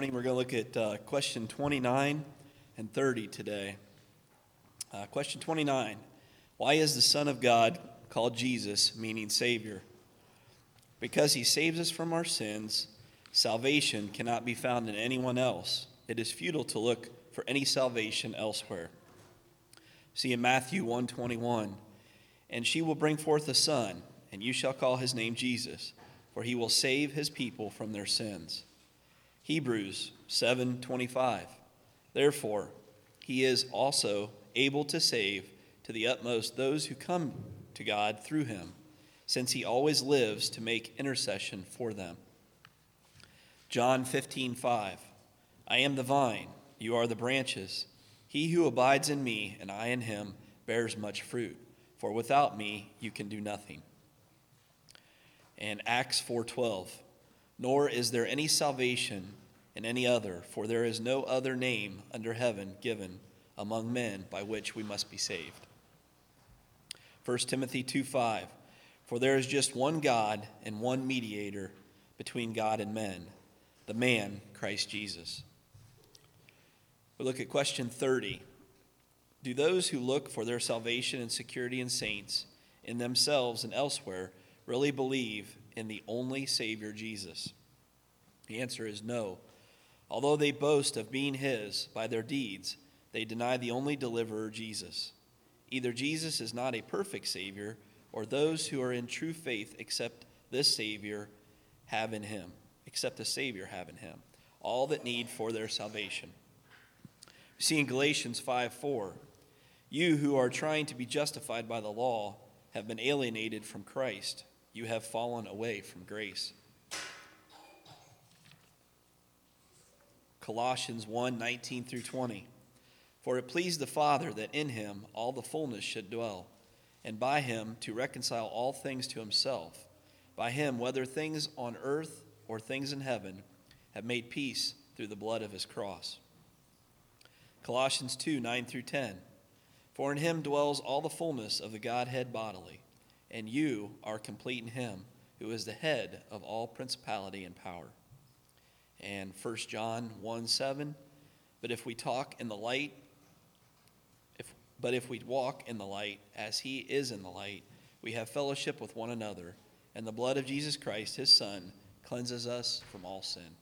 morning. We're going to look at question 29 and 30 today. Question 29, why is the Son of God called Jesus, meaning Savior? Because he saves us from our sins, salvation cannot be found in anyone else. It is futile to look for any salvation elsewhere. See in Matthew 1:21, and she will bring forth a son, and you shall call his name Jesus, for he will save his people from their sins. Hebrews 7:25, therefore he is also able to save to the utmost those who come to God through him, since he always lives to make intercession for them. John 15:5, I am the vine, you are the branches. He who abides in me and I in him bears much fruit, for without me you can do nothing. And Acts 4:12, nor is there any salvation in any other, for there is no other name under heaven given among men by which we must be saved. 1 Timothy 2:5, for there is just one God and one mediator between God and men, the man Christ Jesus. We look at question 30. Do those who look for their salvation and security in saints, in themselves and elsewhere, really believe in the only Savior, Jesus? The answer is no. Although they boast of being his by their deeds, they deny the only deliverer, Jesus. Either Jesus is not a perfect Savior, or those who are in true faith accept the Savior have in him, all that need for their salvation. We see in Galatians 5:4, you who are trying to be justified by the law have been alienated from Christ. You have fallen away from grace. Colossians 1:19 through 20. For it pleased the Father that in him all the fullness should dwell, and by him to reconcile all things to himself. By him, whether things on earth or things in heaven, have made peace through the blood of his cross. Colossians 2:9 through 10. For in him dwells all the fullness of the Godhead bodily, and you are complete in him, who is the head of all principality and power. And 1 John 1:7, but if we walk in the light as he is in the light, we have fellowship with one another, and the blood of Jesus Christ, his Son, cleanses us from all sin.